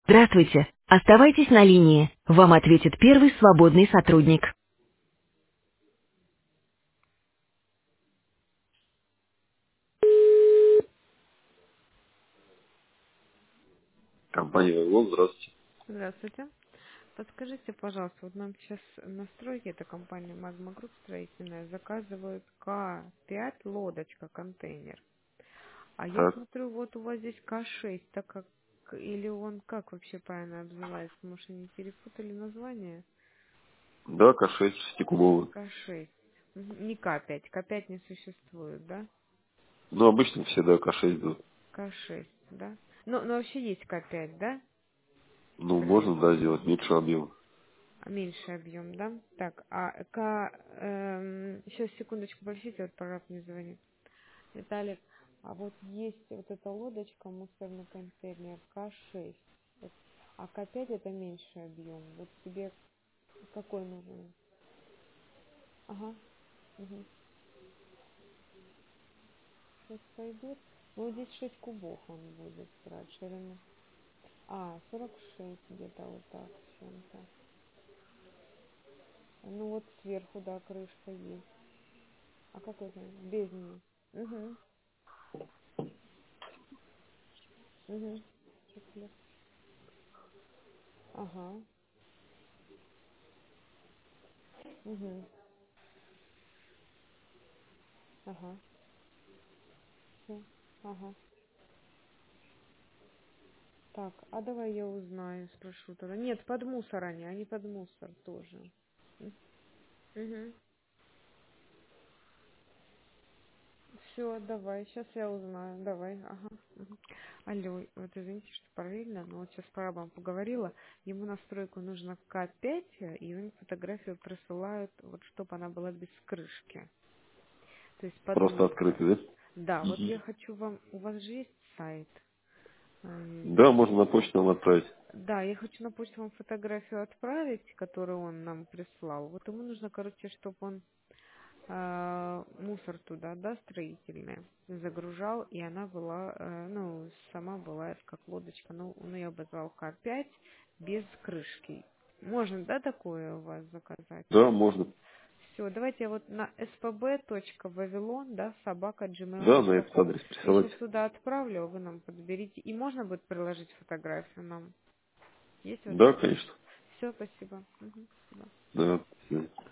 Здравствуйте. Оставайтесь на линии. Вам ответит первый свободный сотрудник. Компания «Вавилон», здравствуйте. Здравствуйте. Подскажите, пожалуйста, вот нам сейчас настройки, это компания Magma Group строительная, заказывают К5 лодочка, контейнер. А я Так. смотрю, вот у вас здесь К6, так как, или он как вообще правильно обзывается? Может, они перепутали название? Да, К6, шестикубовый. К6. Не К5, К5 не существует, да? Ну, обычно все, да, К6 идут. К6, да? Но вообще есть К5, да? Ну, можно, да, Строительный. сделать меньше объема. Меньший объем, да? Так, сейчас секундочку, подождите, вот прораб мне звонит. Виталик, а вот есть вот эта лодочка, мусорный контейнер К6, вот, а К5 это меньший объем. Вот тебе какой нужен? Ага, угу. 6 пойдет. Ну, вот здесь 6 кубов он будет брать, ширина. 46 где-то вот так с чем-то. Ну вот сверху, да, крышка есть. А как это? Без нее. Угу, угу. Ага. Угу. Ага. Все. Ага. Так, а давай я узнаю, спрошу тогда. Нет, под мусор они под мусор тоже. Угу. Все, давай, сейчас я узнаю. Давай, ага. Мгм. Алло, вот извините, что параллельно, но вот сейчас с прорабом поговорила. Ему на стройку нужно К5, и он фотографию присылают, вот чтобы она была без крышки. То есть под Просто мусор. открытый, да? Да, вот Мгм. я хочу вам, у вас же есть сайт? Да, можно на почту нам отправить. Да, я хочу на почту вам фотографию отправить, которую он нам прислал. Вот ему нужно, короче, чтобы он мусор туда, да, строительный, загружал, и она была, ну, сама была как лодочка, ну, он ее обозвал К5 без крышки. Можно, да, такое у вас заказать? Да, можно. Все, давайте я вот на spb.vavilon, да, Да, на этот собака.gmail.com. адрес Я сейчас присылайте. туда отправлю, вы нам подберите. И можно будет приложить фотографию нам? Есть Да, возможность? конечно. Все, спасибо. Мгм, спасибо. Да. Всё.